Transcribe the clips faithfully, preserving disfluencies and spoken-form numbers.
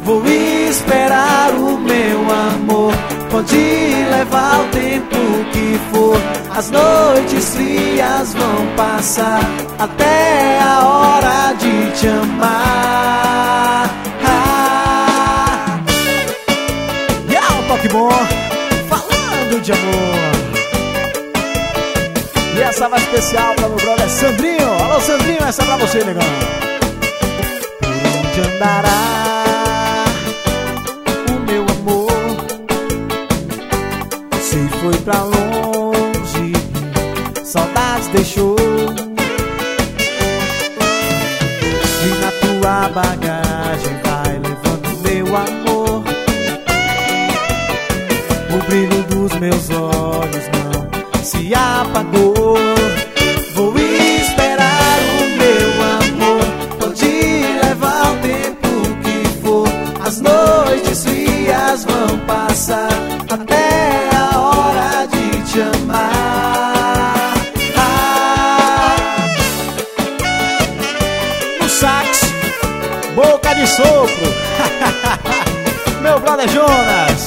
Vou esperar o meu amor. Pode levar o tempo que for, as noites frias vão passar até a hora de te amar. Ah. E yeah, um toque bom, falando de amor. E essa vai especial pra meu brother Sandrinho. Alô Sandrinho, essa é pra você, negão. Por onde andará o meu amor? Se foi pra longe, saudades deixou. E na tua bagagem vai levando meu amor. O brilho dos meus olhos não se apagou. Vou esperar o meu amor. Pode levar o tempo que for, as noites frias vão passar até a hora de te amar. Ah. No sax, boca de sopro. Meu brother Jonas.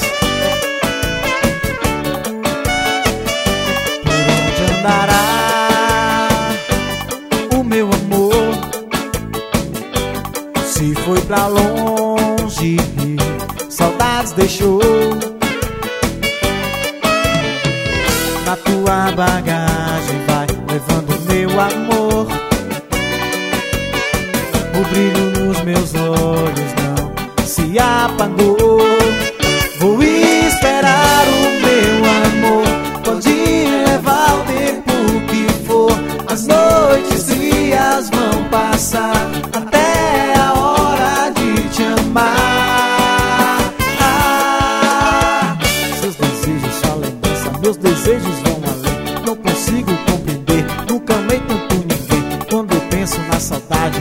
O meu amor, se foi pra longe, saudades deixou. Na tua bagagem vai levando meu amor. O brilho nos meus olhos não se apagou. Vou esperar o meu amor. Pode levar o tempo que for, as noites frias vão passar até a hora de te amar. Ah. Seus desejos, sua lembrança, meus desejos vão além. Não consigo compreender, nunca amei tanto ninguém. Quando eu penso na saudade,